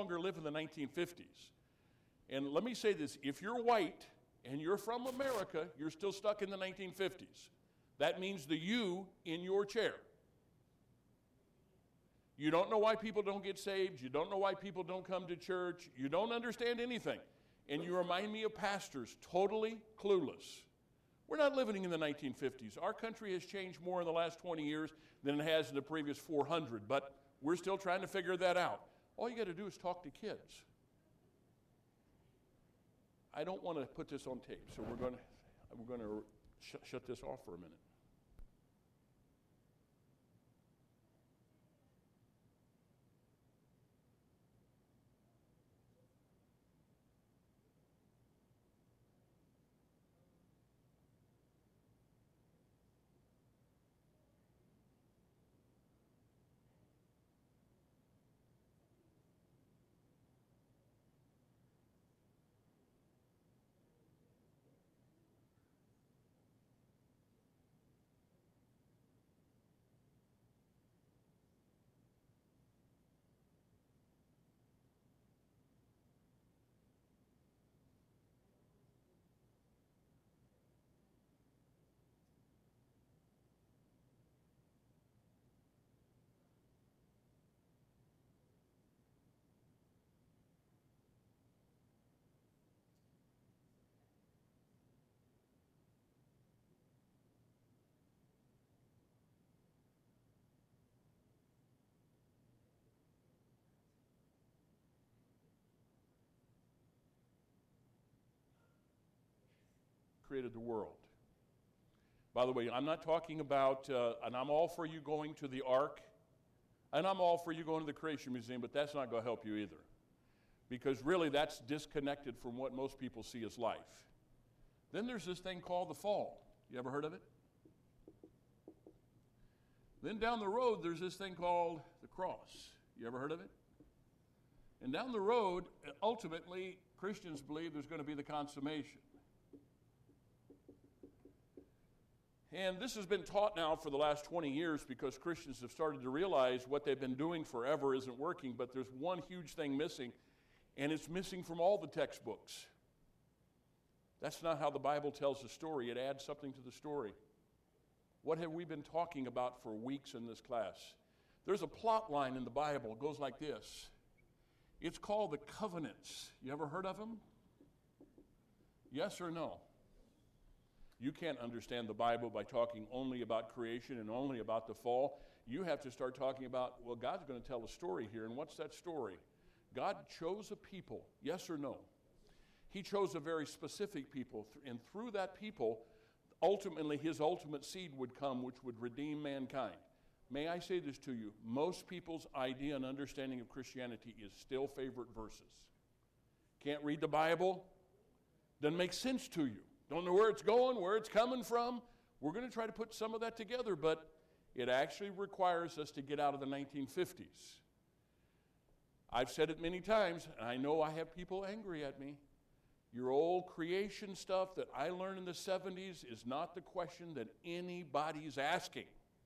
longer live in the 1950s. And let me say this, if you're white and you're from America, you're still stuck in the 1950s. That means the you in your chair. You don't know why people don't get saved. You don't know why people don't come to church. You don't understand anything. And you remind me of pastors totally clueless. We're not living in the 1950s. Our country has changed more in the last 20 years than it has in the previous 400, but we're still trying to figure that out. All you got to do is talk to kids. I don't want to put this on tape, so we're going to shut this off for a minute. Created the world. By the way, I'm not talking about, and I'm all for you going to the Ark, and I'm all for you going to the Creation Museum, but that's not going to help you either. Because really that's disconnected from what most people see as life. Then there's this thing called the fall. You ever heard of it? Then down the road there's this thing called the cross. You ever heard of it? And down the road, ultimately, Christians believe there's going to be the consummation. And this has been taught now for the last 20 years because Christians have started to realize what they've been doing forever isn't working, but there's one huge thing missing, and it's missing from all the textbooks. That's not how the Bible tells the story. It adds something to the story. What have we been talking about for weeks in this class? There's a plot line in the Bible. It goes like this. It's called the covenants. You ever heard of them? Yes or no? You can't understand the Bible by talking only about creation and only about the fall. You have to start talking about, well, God's going to tell a story here, and what's that story? God chose a people, yes or no? He chose a very specific people, and through that people, ultimately, his ultimate seed would come, which would redeem mankind. May I say this to you? Most people's idea and understanding of Christianity is still favorite verses. Can't read the Bible? Doesn't make sense to you. Don't know where it's going, where it's coming from. We're going to try to put some of that together, but it actually requires us to get out of the 1950s. I've said it many times, and I know I have people angry at me. Your old creation stuff that I learned in the 70s is not the question that anybody's asking.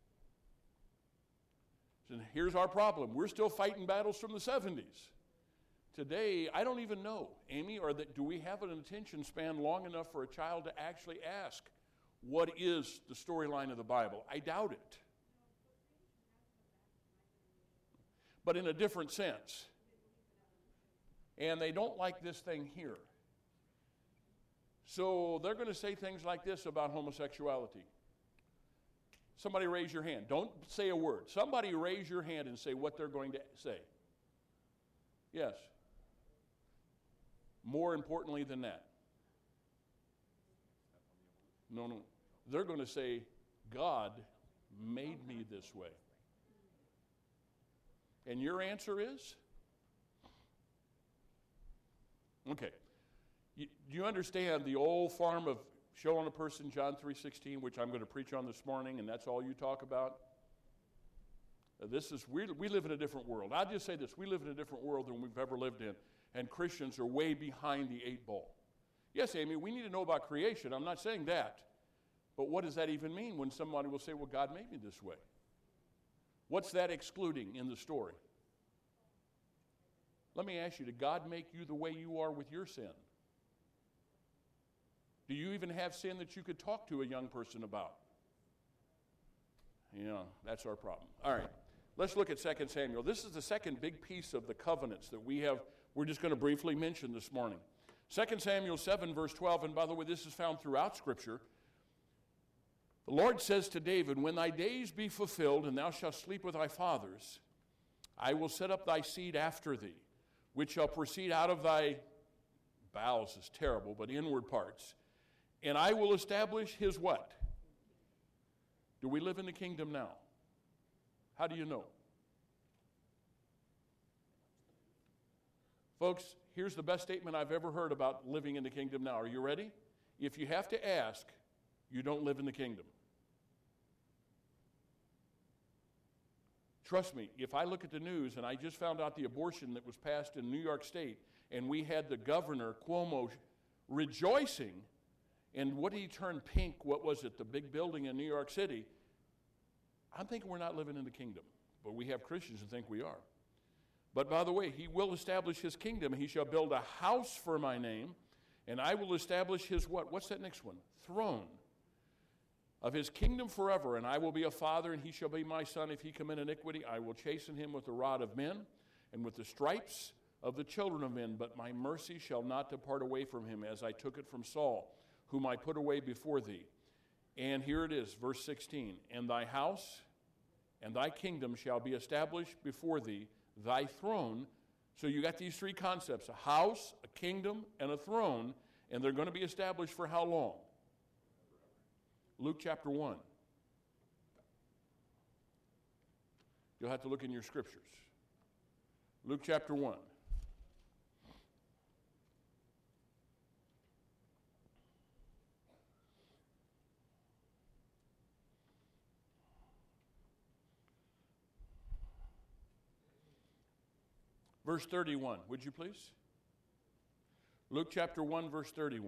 So here's our problem. We're still fighting battles from the 70s. Today, I don't even know, Amy, do we have an attention span long enough for a child to actually ask, what is the storyline of the Bible? I doubt it. But in a different sense. And they don't like this thing here. So they're going to say things like this about homosexuality. Somebody raise your hand. Don't say a word. Somebody raise your hand and say what they're going to say. Yes. More importantly than that. No. They're going to say, God made me this way. And your answer is? Okay. Do you understand the old form of showing a person John 3:16, which I'm going to preach on this morning, and that's all you talk about? We live in a different world. I'll just say this. We live in a different world than we've ever lived in. And Christians are way behind the 8 ball. Yes, Amy, we need to know about creation. I'm not saying that. But what does that even mean when somebody will say, well, God made me this way? What's that excluding in the story? Let me ask you, did God make you the way you are with your sin? Do you even have sin that you could talk to a young person about? That's our problem. All right, let's look at 2 Samuel. This is the second big piece of the covenants that we're just going to briefly mention this morning. 2 Samuel 7, verse 12, and by the way, this is found throughout Scripture. The Lord says to David, when thy days be fulfilled, and thou shalt sleep with thy fathers, I will set up thy seed after thee, which shall proceed out of thy bowels is terrible, but inward parts. And I will establish his what? Do we live in the kingdom now? How do you know? Folks, here's the best statement I've ever heard about living in the kingdom now. Are you ready? If you have to ask, you don't live in the kingdom. Trust me, if I look at the news, and I just found out the abortion that was passed in New York State, and we had the governor, Cuomo, rejoicing, and what did he turn pink? What was it, the big building in New York City? I'm thinking we're not living in the kingdom, but we have Christians who think we are. But by the way, he will establish his kingdom. He shall build a house for my name, and I will establish his what? What's that next one? Throne of his kingdom forever, and I will be a father, and he shall be my son. If he commit iniquity, I will chasten him with the rod of men and with the stripes of the children of men. But my mercy shall not depart away from him, as I took it from Saul, whom I put away before thee. And here it is, verse 16. And thy house and thy kingdom shall be established before thee, thy throne. So you got these three concepts, a house, a kingdom, and a throne, and they're going to be established for how long? Luke chapter 1. You'll have to look in your scriptures. Luke chapter 1. Verse 31, would you please? Luke chapter 1, verse 31.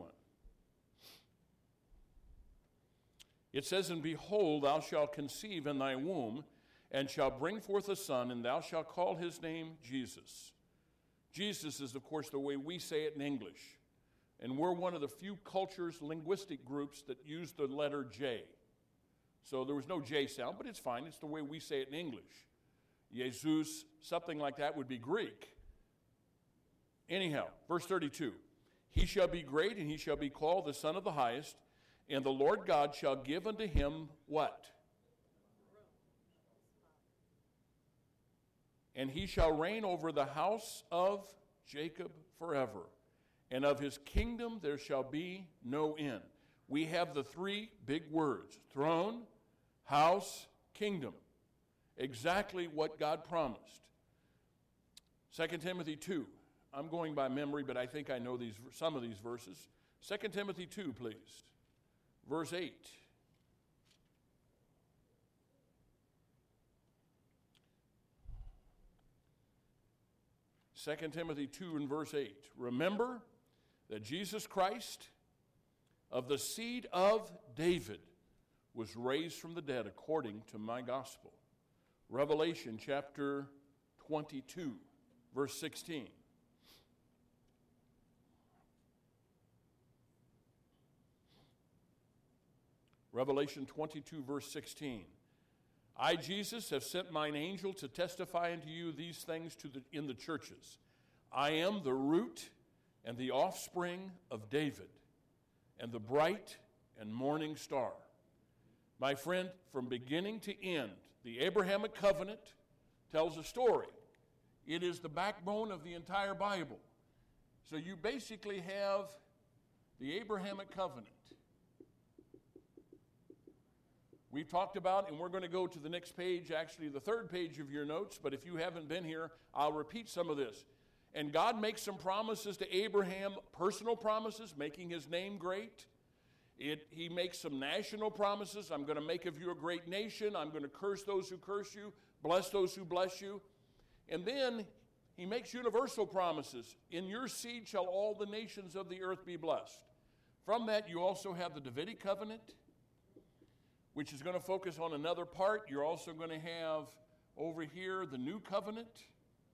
It says, and behold, thou shalt conceive in thy womb, and shalt bring forth a son, and thou shalt call his name Jesus. Jesus is, of course, the way we say it in English. And we're one of the few cultures, linguistic groups that use the letter J. So there was no J sound, but it's fine. It's the way we say it in English. Jesus, something like that would be Greek. Anyhow, verse 32. He shall be great, and he shall be called the Son of the Highest, and the Lord God shall give unto him what? And he shall reign over the house of Jacob forever, and of his kingdom there shall be no end. We have the three big words, throne, house, kingdom. Exactly what God promised. 2 Timothy 2. I'm going by memory, but I think I know some of these verses. 2 Timothy 2, please. Verse 8. Second Timothy 2 and verse 8. Remember that Jesus Christ, of the seed of David, was raised from the dead according to my gospel. Revelation chapter 22, verse 16. Revelation 22, verse 16. I, Jesus, have sent mine angel to testify unto you these things in the churches. I am the root and the offspring of David, and the bright and morning star. My friend, from beginning to end, the Abrahamic covenant tells a story. It is the backbone of the entire Bible. So you basically have the Abrahamic covenant. We've talked about, and we're going to go to the next page, actually the third page of your notes, but if you haven't been here, I'll repeat some of this. And God makes some promises to Abraham, personal promises, making his name great. He makes some national promises. I'm going to make of you a great nation. I'm going to curse those who curse you, bless those who bless you. And then he makes universal promises. In your seed shall all the nations of the earth be blessed. From that, you also have the Davidic covenant, which is going to focus on another part. You're also going to have over here the new covenant,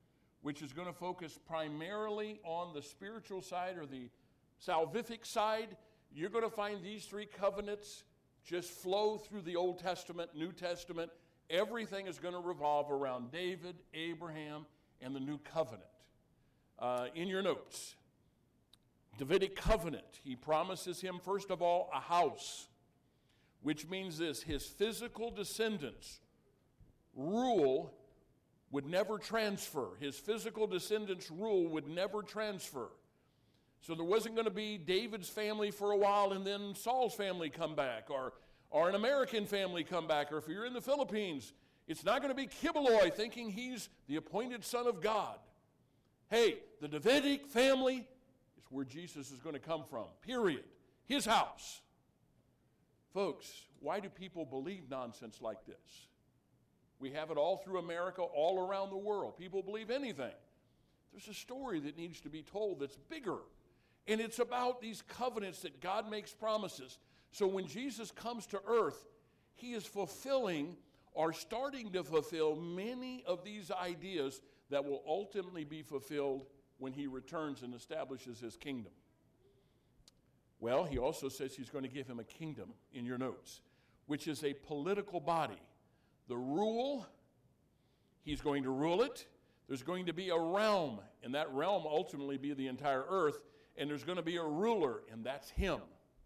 which is going to focus primarily on the spiritual side or the salvific side, you're going to find these three covenants just flow through the Old Testament, New Testament. Everything is going to revolve around David, Abraham, and the new covenant. In your notes, Davidic covenant, he promises him, first of all, a house, which means this: his physical descendants' rule would never transfer. His physical descendants' rule would never transfer. So there wasn't going to be David's family for a while and then Saul's family come back, or an American family come back, or if you're in the Philippines, it's not going to be Kibuloy thinking he's the appointed son of God. Hey, the Davidic family is where Jesus is going to come from, period. His house. Folks, why do people believe nonsense like this? We have it all through America, all around the world. People believe anything. There's a story that needs to be told that's bigger. And it's about these covenants that God makes promises. So when Jesus comes to earth, he is fulfilling or starting to fulfill many of these ideas that will ultimately be fulfilled when he returns and establishes his kingdom. Well, he also says he's going to give him a kingdom, in your notes, which is a political body. The rule, he's going to rule it. There's going to be a realm, and that realm ultimately be the entire earth. And there's going to be a ruler, and that's him.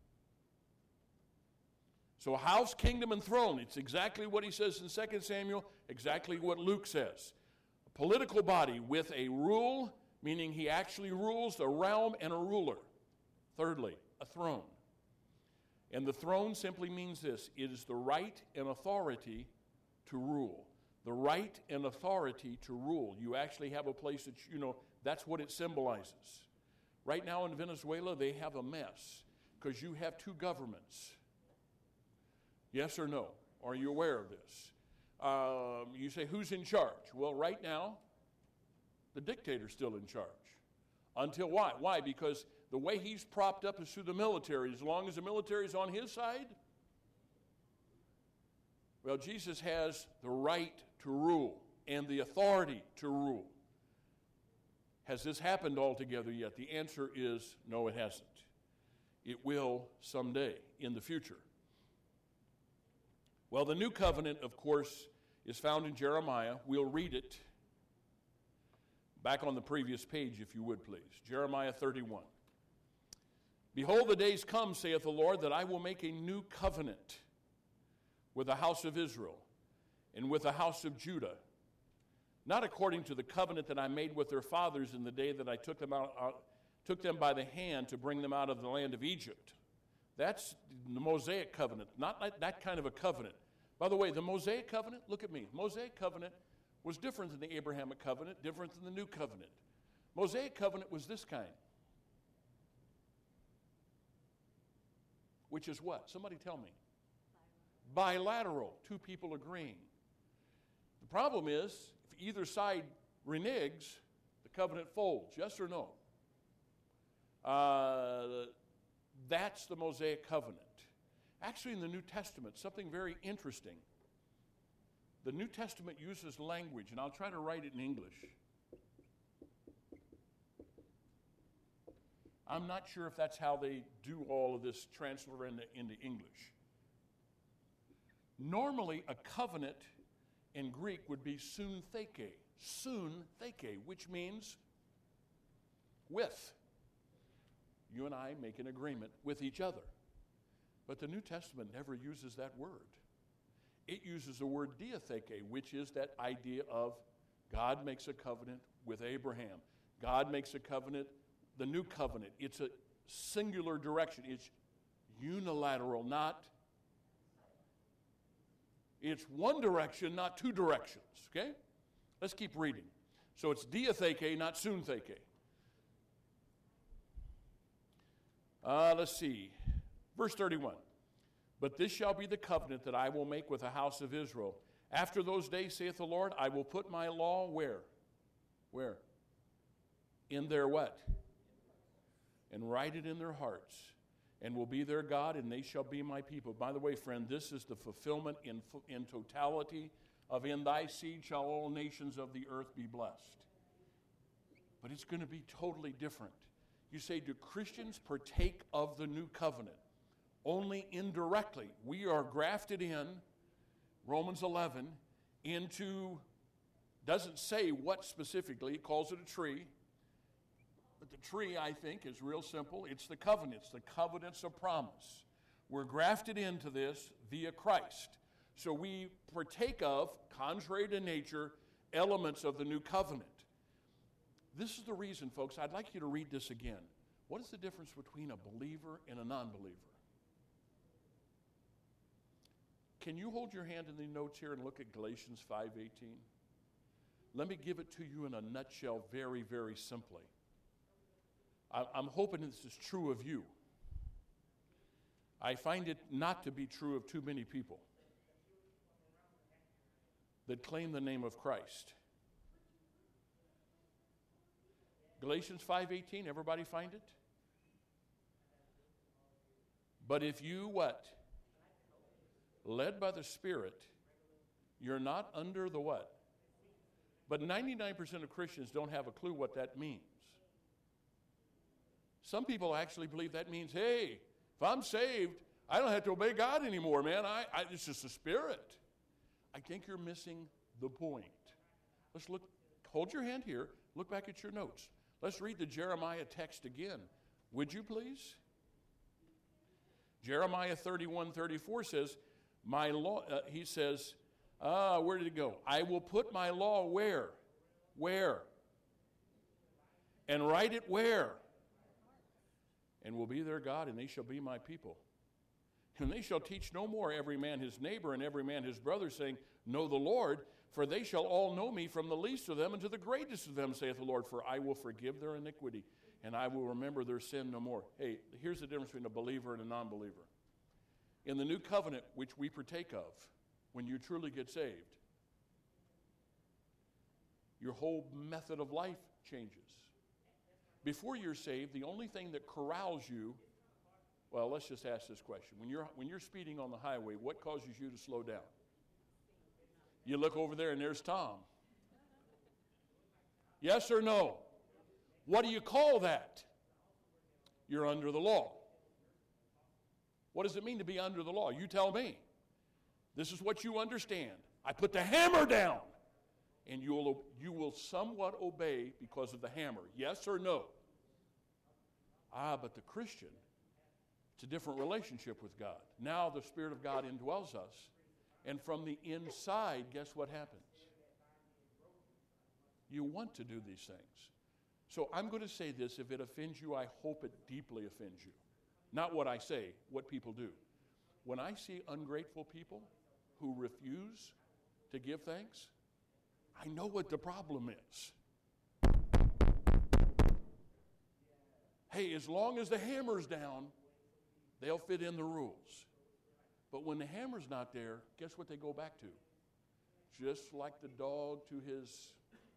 So house, kingdom, and throne. It's exactly what he says in 2 Samuel, exactly what Luke says. A political body with a rule, meaning he actually rules, a realm and a ruler. Thirdly, a throne. And the throne simply means this: it is the right and authority to rule. The right and authority to rule. You actually have a place that, that's what it symbolizes. Right now in Venezuela, they have a mess because you have two governments. Yes or no? Are you aware of this? You say, who's in charge? Well, right now, the dictator's still in charge. Until why? Why? Because the way he's propped up is through the military. As long as the military is on his side, well, Jesus has the right to rule and the authority to rule. Has this happened altogether yet? The answer is no, it hasn't. It will someday in the future. Well, the new covenant, of course, is found in Jeremiah. We'll read it back on the previous page, if you would, please. Jeremiah 31. Behold, the days come, saith the Lord, that I will make a new covenant with the house of Israel and with the house of Judah, not according to the covenant that I made with their fathers in the day that I took them by the hand to bring them out of the land of Egypt. That's the Mosaic covenant, not like that kind of a covenant. By the way, the Mosaic covenant, look at me, Mosaic covenant was different than the Abrahamic covenant, different than the new covenant. Mosaic covenant was this kind. Which is what? Somebody tell me. Bilateral, two people agreeing. The problem is, if either side reneges, the covenant folds. Yes or no? That's the Mosaic covenant. Actually, in the New Testament, something very interesting. The New Testament uses language, and I'll try to write it in English. I'm not sure if that's how they do all of this transfer into English. Normally, a covenant in Greek would be suntheke, which means with. You and I make an agreement with each other. But the New Testament never uses that word. It uses the word diatheke, which is that idea of God makes a covenant with Abraham. God makes a covenant, the new covenant. It's a singular direction. It's unilateral, it's one direction, not two directions, okay? Let's keep reading. So it's diatheke, not suntheke. Let's see. Verse 31. But this shall be the covenant that I will make with the house of Israel. After those days, saith the Lord, I will put my law where? Where? In their what? And write it in their hearts. And will be their God, and they shall be my people. By the way, friend, this is the fulfillment in totality of in thy seed shall all nations of the earth be blessed. but it's going to be totally different. You say, do Christians partake of the new covenant? Only indirectly. We are grafted in, Romans 11, into, doesn't say what specifically, it calls it a tree. But the tree, I think, is real simple. It's the covenants, the covenants of promise. We're grafted into this via Christ. So we partake of, contrary to nature, elements of the new covenant. This is the reason, folks, I'd like you to read this again. What is the difference between a believer and a non-believer? Can you hold your hand in the notes here and look at Galatians 5:18? Let me give it to you in a nutshell very, very simply. I'm hoping this is true of you. I find it not to be true of too many people that claim the name of Christ. Galatians 5:18, everybody find it? But if you what? Led by the Spirit, you're not under the what? But 99% of Christians don't have a clue what that means. Some people actually believe that means, hey, if I'm saved, I don't have to obey God anymore, man. It's just the Spirit. I think you're missing the point. Let's look, hold your hand here, look back at your notes. Let's read the Jeremiah text again. Would you please? Jeremiah 31:34 says, my law, he says, where did it go? I will put my law where? Where? And write it where? And will be their God, and they shall be my people. And they shall teach no more every man his neighbor and every man his brother, saying, know the Lord, for they shall all know me, from the least of them unto the greatest of them, saith the Lord, for I will forgive their iniquity, and I will remember their sin no more. Hey, here's the difference between a believer and a non-believer. In the new covenant, which we partake of, when you truly get saved, your whole method of life changes. Before you're saved, the only thing that corrals you, well, let's just ask this question. When you're speeding on the highway, what causes you to slow down? You look over there and there's Tom. Yes or no? What do you call that? You're under the law. What does it mean to be under the law? You tell me. This is what you understand. I put the hammer down, and you will somewhat obey because of the hammer. Yes or no? But the Christian, it's a different relationship with God. Now the Spirit of God indwells us, and from the inside, guess what happens? You want to do these things. So I'm going to say this. If it offends you, I hope it deeply offends you. Not what I say, what people do. When I see ungrateful people who refuse to give thanks, I know what the problem is. Hey, as long as the hammer's down, they'll fit in the rules. But when the hammer's not there, guess what they go back to? Just like the dog to his...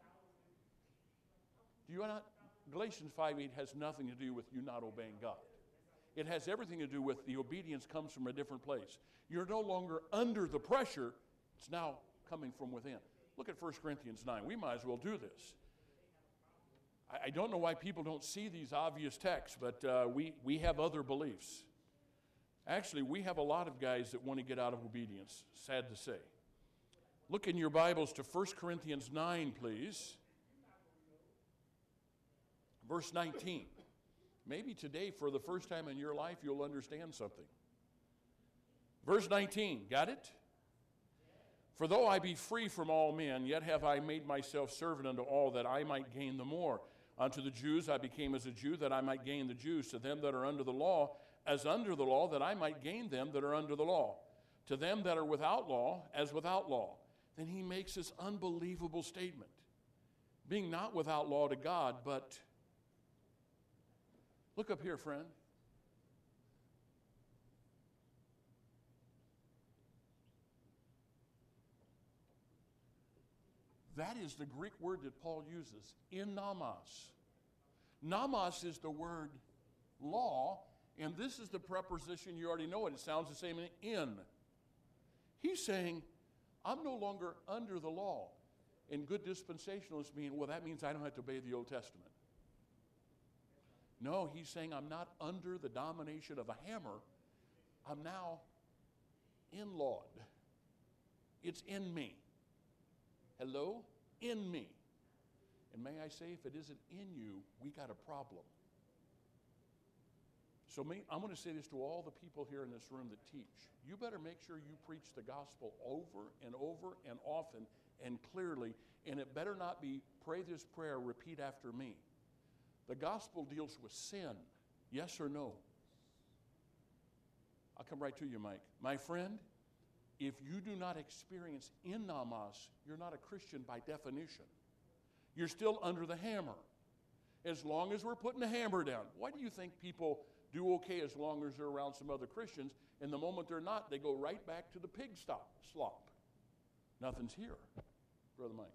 Do you not? Galatians 5:8 has nothing to do with you not obeying God. It has everything to do with the obedience comes from a different place. You're no longer under the pressure. It's now coming from within. Look at 1 Corinthians 9. We might as well do this. I don't know why people don't see these obvious texts, but we have other beliefs. Actually, we have a lot of guys that want to get out of obedience, sad to say. Look in your Bibles to 1 Corinthians 9, please. Verse 19. Maybe today, for the first time in your life, you'll understand something. Verse 19, got it? For though I be free from all men, yet have I made myself servant unto all, that I might gain the more. Unto the Jews I became as a Jew, that I might gain the Jews. To them that are under the law, as under the law, that I might gain them that are under the law. To them that are without law, as without law. Then he makes this unbelievable statement. Being not without law to God, but... Look up here, friend. That is the Greek word that Paul uses, in nomos. Nomos is the word law, and this is the preposition, you already know it. It sounds the same in. He's saying, I'm no longer under the law. And good dispensationalists mean, well, that means I don't have to obey the Old Testament. No, he's saying I'm not under the domination of a hammer. I'm now in-lawed. It's in me. Hello? In me. And may I say, if it isn't in you, we got a problem. So I'm going to say this to all the people here in this room that teach. You better make sure you preach the gospel over and over and often and clearly, and it better not be pray this prayer, repeat after me. The gospel deals with sin, yes or no? I'll come right to you, Mike. My friend, if you do not experience in namas, you're not a Christian by definition. You're still under the hammer. As long as we're putting the hammer down. Why do you think people do okay as long as they're around some other Christians, and the moment they're not, they go right back to the pig slop? Nothing's here, Brother Mike.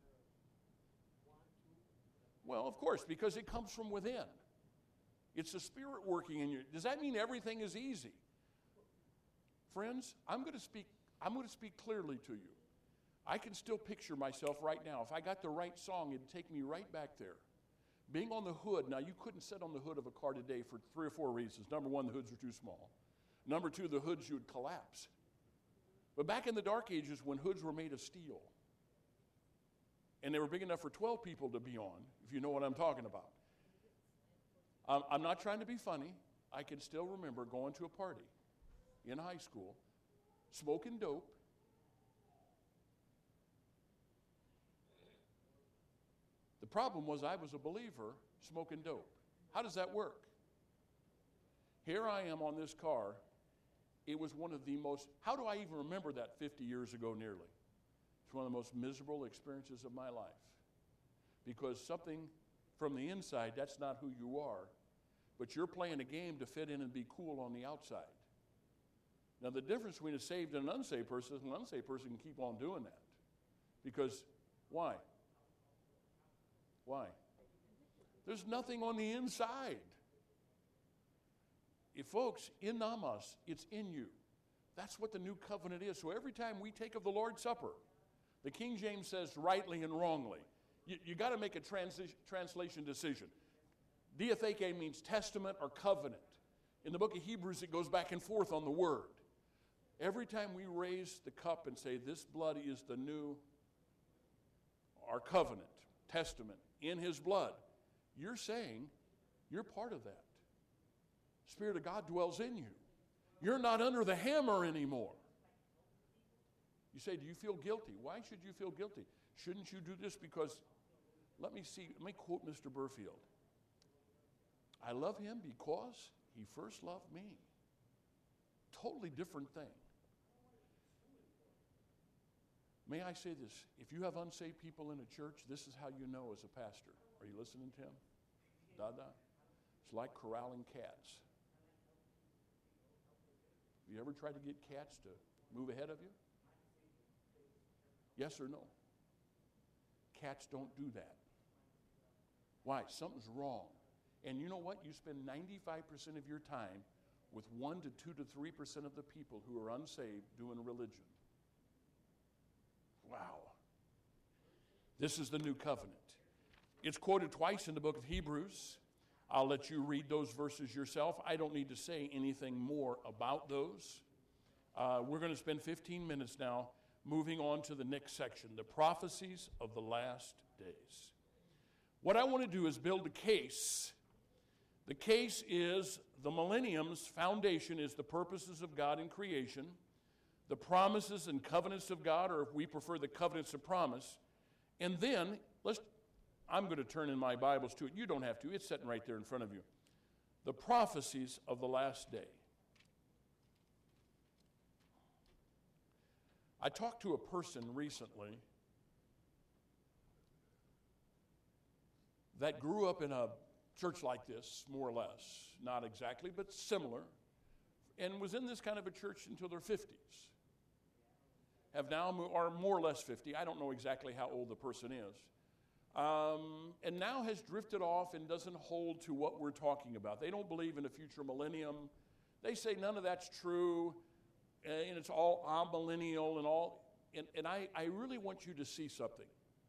Well, of course, because it comes from within. It's the Spirit working in you. Does that mean everything is easy? Friends, I'm going to speak clearly to you. I can still picture myself right now. If I got the right song, it'd take me right back there. Being on the hood. Now, you couldn't sit on the hood of a car today for 3 or 4 reasons. Number one, the hoods are too small. Number two, the hoods, you would collapse. But back in the dark ages when hoods were made of steel, and they were big enough for 12 people to be on, if you know what I'm talking about. I'm not trying to be funny. I can still remember going to a party in high school, smoking dope. The problem was I was a believer smoking dope. How does that work? Here I am on this car. It was one of the most, how do I even remember that 50 years ago nearly? It's one of the most miserable experiences of my life. Because something from the inside, that's not who you are. But you're playing a game to fit in and be cool on the outside. Now the difference between a saved and an unsaved person is an unsaved person can keep on doing that. Because, why? Why? There's nothing on the inside. Folks, in namas, it's in you. That's what the new covenant is. So every time we take of the Lord's Supper, the King James says rightly and wrongly. You got to make a translation decision. Diatheke means testament or covenant. In the book of Hebrews, it goes back and forth on the word. Every time we raise the cup and say, this blood is the new, our covenant, testament, in his blood, you're saying you're part of that. Spirit of God dwells in you. You're not under the hammer anymore. You say, do you feel guilty? Why should you feel guilty? Shouldn't you do this because, let me quote Mr. Burfield. I love him because he first loved me. Totally different thing. May I say this? If you have unsaved people in a church, this is how you know as a pastor. Are you listening, Tim? Dada? It's like corralling cats. Have you ever tried to get cats to move ahead of you? Yes or no? Cats don't do that. Why? Something's wrong. And you know what? You spend 95% of your time with 1 to 2 to 3% of the people who are unsaved doing religion. Wow. This is the new covenant. It's quoted twice in the book of Hebrews. I'll let you read those verses yourself. I don't need to say anything more about those. We're going to spend 15 minutes now moving on to the next section, the prophecies of the last days. What I want to do is build a case. The case is the millennium's foundation is the purposes of God in creation, the promises and covenants of God, or if we prefer the covenants of promise. And then, I'm going to turn in my Bibles to it. You don't have to. It's sitting right there in front of you. The prophecies of the last day. I talked to a person recently that grew up in a church like this, more or less. Not exactly, but similar. And was in this kind of a church until their 50s. Have now, or more or less 50. I don't know exactly how old the person is. And now has drifted off and doesn't hold to what we're talking about. They don't believe in a future millennium. They say none of that's true, and it's all amillennial and all. And I really want you to see something.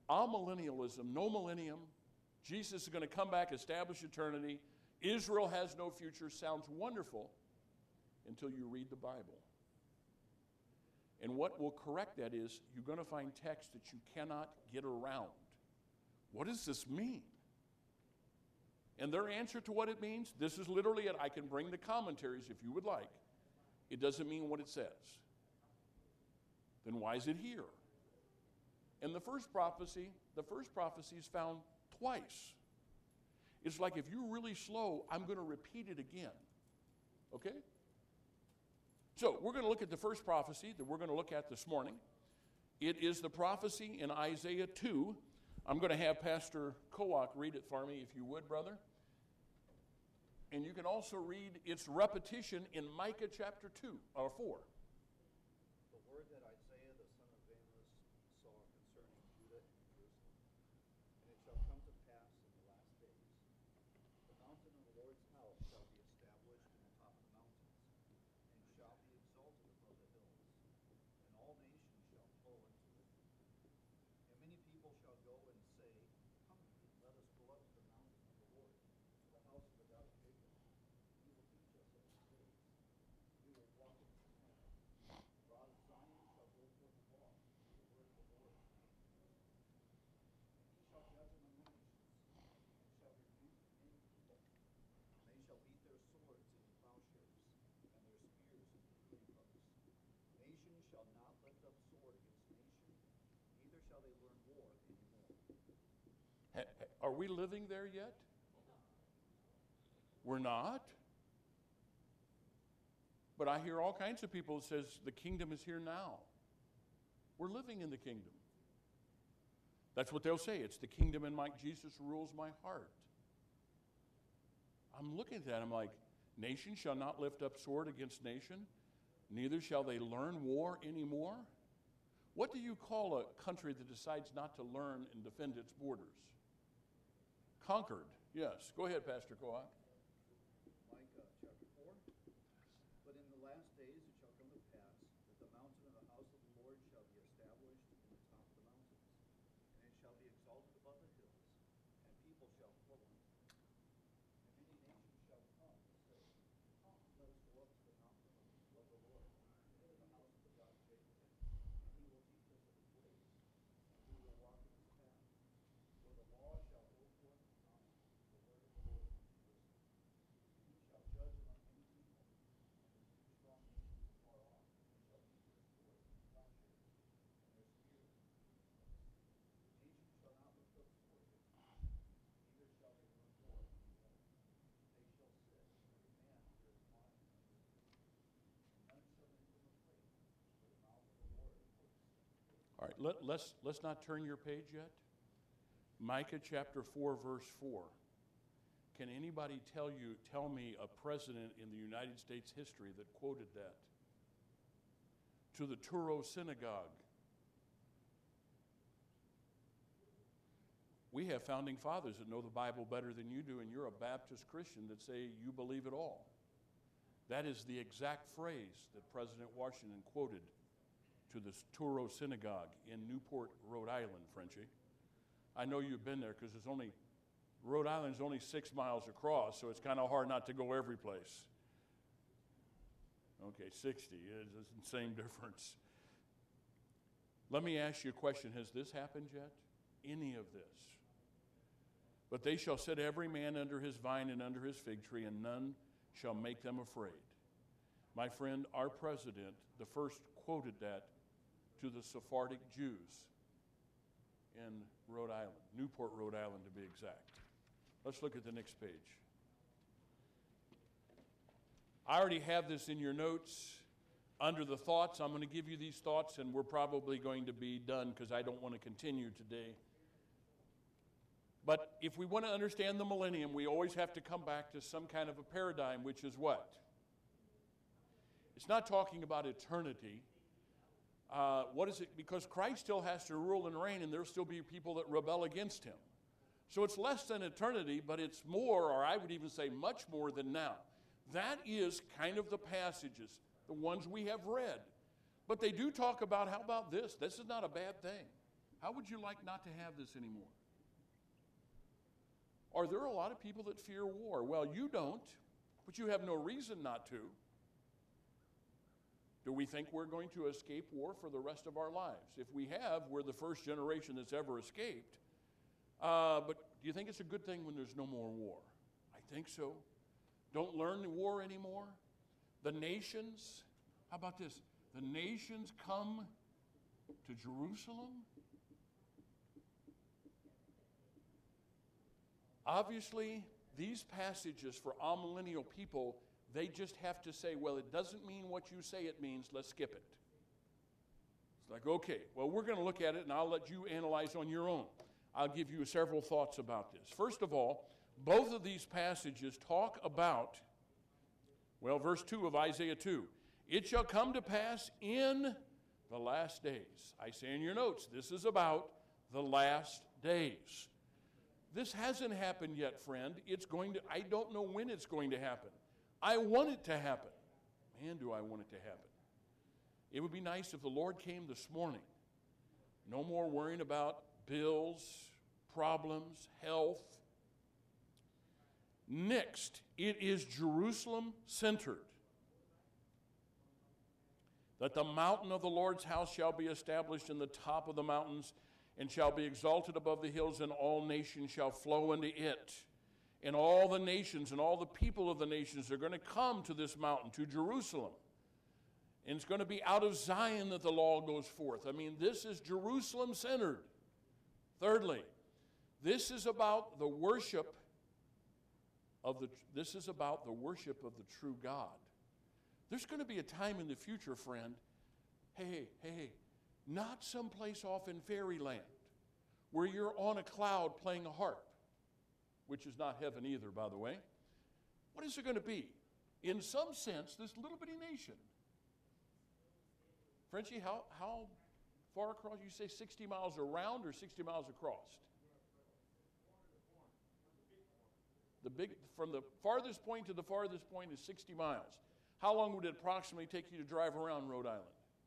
Amillennialism, no millennium. Jesus is going to come back, establish eternity. Israel has no future. Sounds wonderful until you read the Bible. And what will correct that is you're going to find text that you cannot get around. What does this mean? And their answer to what it means, this is literally it. I can bring the commentaries if you would like. It doesn't mean what it says. Then why is it here? And the first prophecy is found twice. It's like if you're really slow, I'm going to repeat it again. Okay? So we're going to look at the first prophecy that we're going to look at this morning. It is the prophecy in Isaiah 2. I'm going to have Pastor Kowak read it for me, if you would, brother. And you can also read its repetition in Micah chapter 2 or 4. The word that Isaiah the son of Amos saw concerning Judah and Jerusalem. And it shall come to pass in the last days, the mountain of the Lord's house shall be established in the top of the mountains, and shall be exalted above the hills, and all nations shall flow into it. And many people shall go and say, Come, let us go up to the mountain of the Lord, to the house of the God of Jacob. He will teach us of his ways. We will walk in his paths. For out of Zion shall go forth the law, the word of the Lord. And he shall judge among the nations, and shall rebuke many people. And they shall beat their swords into plowshares, and their spears into pruning hooks. Nation shall not lift up sword against nation, neither shall they learn war any more. Are we living there yet? We're not. But I hear all kinds of people that says the kingdom is here now. We're living in the kingdom. That's what they'll say. It's the kingdom and Jesus rules my heart. I'm looking at that. I'm like, nation shall not lift up sword against nation, neither shall they learn war anymore. What do you call a country that decides not to learn and defend its borders? Conquered. Yes. Go ahead, Pastor Kowak. Micah chapter 4. But in the last days it shall come to pass that the mountain of the house of the Lord shall be established in the top of the mountains, and it shall be exalted above the hills, and people shall flow into it. And many nations shall come and say, Come, let us go up to the mountain of the Lord, to the house of the God of Jacob. And he will teach us of his ways, and we will walk in his paths. For the law shall go forth from Zion, the word of the Lord from Jerusalem. And he shall judge among many people, and the strong nations afar off, and shall beat their swords and plowshares, and their spears and pruning hooks. Nation shall not lift up sword against nation, neither shall they learn war any more. They shall sit, every man under his vine and under his tree, and none shall make them afraid, for the mouth of the Lord of hosts. All right, let's not turn your page yet. Micah chapter 4, verse 4. Can anybody tell me a president in the United States history that quoted that? To the Touro synagogue. We have founding fathers that know the Bible better than you do, and you're a Baptist Christian that say you believe it all. That is the exact phrase that President Washington quoted to the Touro synagogue in Newport, Rhode Island, Frenchie. I know you've been there because Rhode Island is only 6 miles across, so it's kind of hard not to go every place. Okay, 60 is the same difference. Let me ask you a question. Has this happened yet? Any of this? But they shall set every man under his vine and under his fig tree, and none shall make them afraid. My friend, our president, the first quoted that to the Sephardic Jews in Rhode Island, Newport, Rhode Island to be exact. Let's look at the next page. I already have this in your notes. Under the thoughts, I'm going to give you these thoughts, and we're probably going to be done because I don't want to continue today. But if we want to understand the millennium, we always have to come back to some kind of a paradigm, which is what? It's not talking about eternity. What is it? Because Christ still has to rule and reign, and there'll still be people that rebel against him. So it's less than eternity, but it's more, or I would even say much more than now. That is kind of the passages, the ones we have read. But they do talk about, how about this? This is not a bad thing. How would you like not to have this anymore? Are there a lot of people that fear war? Well, you don't, but you have no reason not to. Do we think we're going to escape war for the rest of our lives? If we have, we're the first generation that's ever escaped. But do you think it's a good thing when there's no more war? I think so. Don't learn the war anymore. The nations, how about this? The nations come to Jerusalem. Obviously, these passages for amillennial people, they just have to say, well, it doesn't mean what you say it means. Let's skip it. It's like, okay, well, we're going to look at it, and I'll let you analyze on your own. I'll give you several thoughts about this. First of all, both of these passages talk about, well, verse 2 of Isaiah 2. It shall come to pass in the last days. I say in your notes, this is about the last days. This hasn't happened yet, friend. I don't know when it's going to happen. I want it to happen. Man, do I want it to happen. It would be nice if the Lord came this morning. No more worrying about bills, problems, health. Next, it is Jerusalem-centered. That the mountain of the Lord's house shall be established in the top of the mountains, and shall be exalted above the hills, and all nations shall flow into it. And all the nations and all the people of the nations are going to come to this mountain, to Jerusalem. And it's going to be out of Zion that the law goes forth. I mean, this is Jerusalem-centered. Thirdly, this is about the worship of the true God. There's going to be a time in the future, friend. Hey, not someplace off in fairyland where you're on a cloud playing a harp, which is not heaven either, by the way. What is it going to be? In some sense, this little bitty nation. Frenchie, how far across? You say 60 miles around or 60 miles across? From the farthest point to the farthest point is 60 miles. How long would it approximately take you to drive around Rhode Island?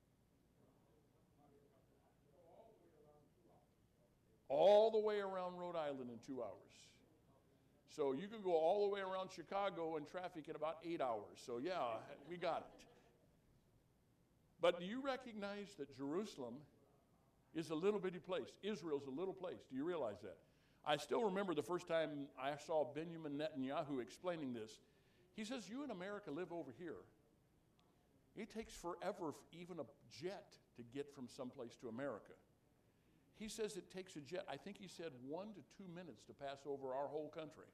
All the way around Rhode Island in 2 hours. So you can go all the way around Chicago in traffic in about 8 hours. So yeah, we got it. But do you recognize that Jerusalem is a little bitty place? Israel's a little place. Do you realize that? I still remember the first time I saw Benjamin Netanyahu explaining this. He says, you in America live over here. It takes forever, even a jet, to get from someplace to America. He says it takes a jet, I think he said 1 to 2 minutes to pass over our whole country.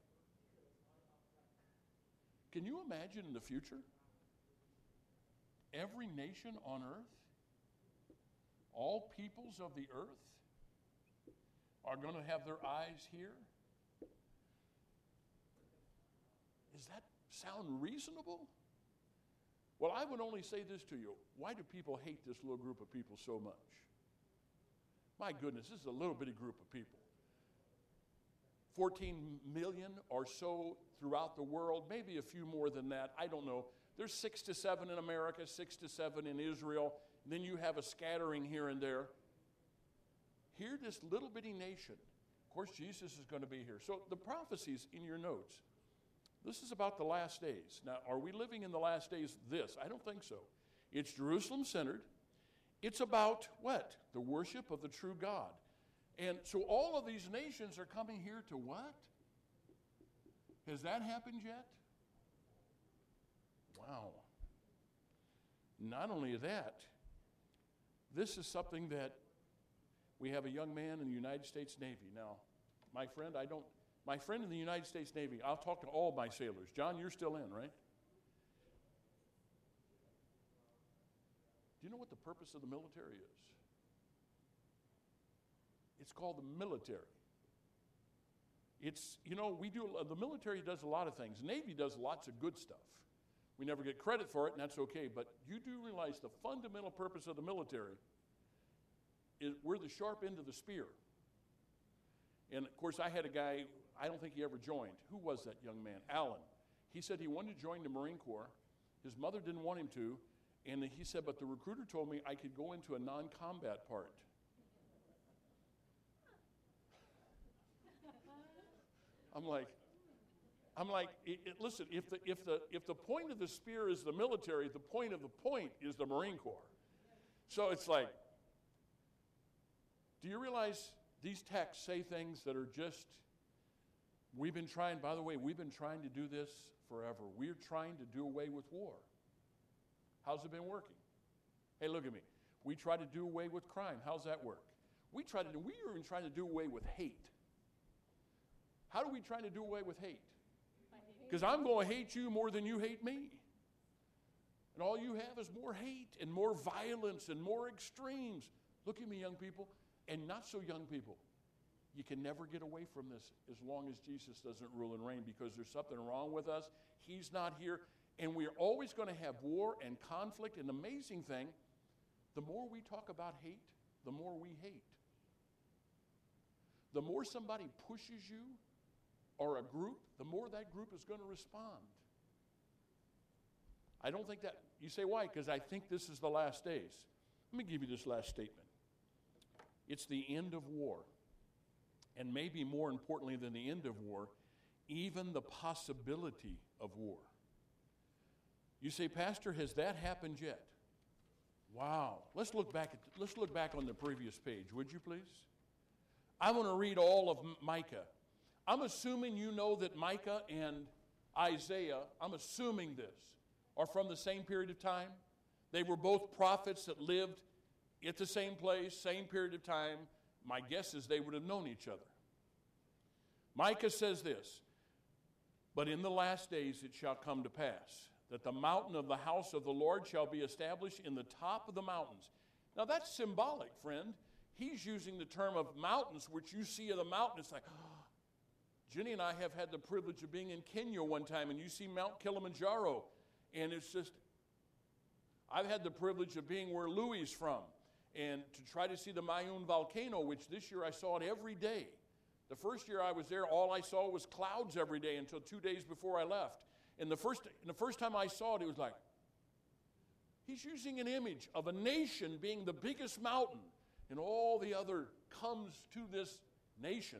Can you imagine in the future? Every nation on earth, all peoples of the earth are going to have their eyes here? Does that sound reasonable? Well, I would only say this to you. Why do people hate this little group of people so much? My goodness, this is a little bitty group of people. 14 million or so throughout the world, maybe a few more than that, I don't know. There's 6 to 7 in America, 6 to 7 in Israel. Then you have a scattering here and there. Here, this little bitty nation. Of course, Jesus is going to be here. So the prophecies in your notes, this is about the last days. Now, are we living in the last days? I don't think so. It's Jerusalem-centered. It's about what? The worship of the true God. And so all of these nations are coming here to what? Has that happened yet? Wow. Not only that, this is something that we have a young man in the United States Navy. Now, my friend in the United States Navy, I'll talk to all my sailors. John, you're still in, right? Do you know what the purpose of the military is? It's called the military. The military does a lot of things. Navy does lots of good stuff. We never get credit for it, and that's okay, but you do realize the fundamental purpose of the military is we're the sharp end of the spear. And of course, I had a guy, I don't think he ever joined. Who was that young man? Alan. He said he wanted to join the Marine Corps. His mother didn't want him to, and he said, but the recruiter told me I could go into a non-combat part. I'm like, listen, if the point of the spear is the military, the point of the point is the Marine Corps. So it's like, do you realize these texts say things that are just, by the way, we've been trying to do this forever. We're trying to do away with war. How's it been working? Hey, look at me. We try to do away with crime. How's that work? We are even trying to do away with hate. How do we try to do away with hate? Because I'm going to hate you more than you hate me. And all you have is more hate and more violence and more extremes. Look at me, young people, and not so young people. You can never get away from this as long as Jesus doesn't rule and reign, because there's something wrong with us. He's not here. And we're always going to have war and conflict. And the amazing thing, the more we talk about hate, the more we hate. The more somebody pushes you or a group, the more that group is going to respond. I don't think that, you say why? Because I think this is the last days. Let me give you this last statement. It's the end of war. And maybe more importantly than the end of war, even the possibility of war. You say, Pastor, has that happened yet? Wow. Let's look back on the previous page, would you please? I want to read all of Micah. I'm assuming you know that Micah and Isaiah, I'm assuming this, are from the same period of time. They were both prophets that lived at the same place, same period of time. My guess is they would have known each other. Micah says this, but in the last days it shall come to pass that the mountain of the house of the Lord shall be established in the top of the mountains. Now that's symbolic, friend. He's using the term of mountains, which you see of the mountain. It's like, Jenny and I have had the privilege of being in Kenya one time, and you see Mount Kilimanjaro, and it's just, I've had the privilege of being where Louis is from, and to try to see the Mayun volcano, which this year I saw it every day. The first year I was there, all I saw was clouds every day until 2 days before I left. And the first time I saw it, it was like, he's using an image of a nation being the biggest mountain, and all the other comes to this nation.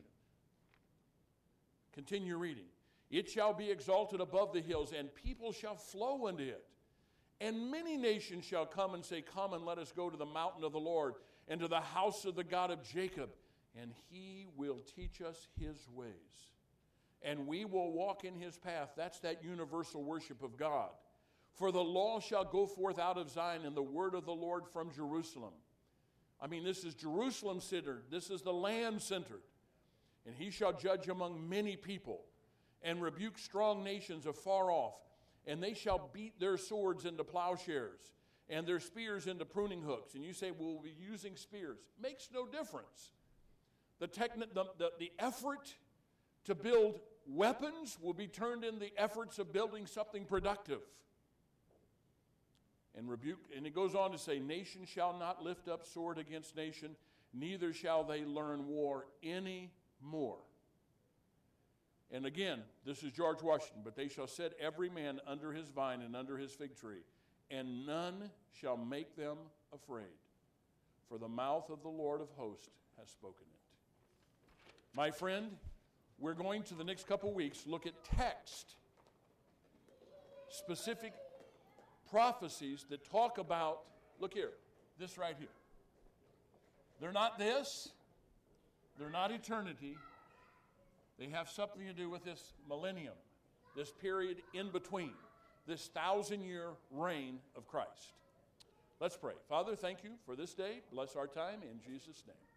Continue reading. It shall be exalted above the hills, and people shall flow unto it. And many nations shall come and say, come and let us go to the mountain of the Lord, and to the house of the God of Jacob, and he will teach us his ways. And we will walk in his path. That's that universal worship of God. For the law shall go forth out of Zion, and the word of the Lord from Jerusalem. I mean, this is Jerusalem-centered. This is the land-centered. And he shall judge among many people, and rebuke strong nations afar off. And they shall beat their swords into plowshares, and their spears into pruning hooks. And you say, well, we'll be using spears. Makes no difference. The effort to build weapons will be turned in the efforts of building something productive. And it goes on to say, nation shall not lift up sword against nation, neither shall they learn war any more. And again, this is George Washington, but they shall set every man under his vine and under his fig tree, and none shall make them afraid, for the mouth of the Lord of hosts has spoken it. My friend, we're going to the next couple weeks look at text, specific prophecies that talk about, look here, this right here. They're not this, they're not eternity. They have something to do with this millennium, this period in between, this 1,000-year reign of Christ. Let's pray. Father, thank you for this day. Bless our time in Jesus' name.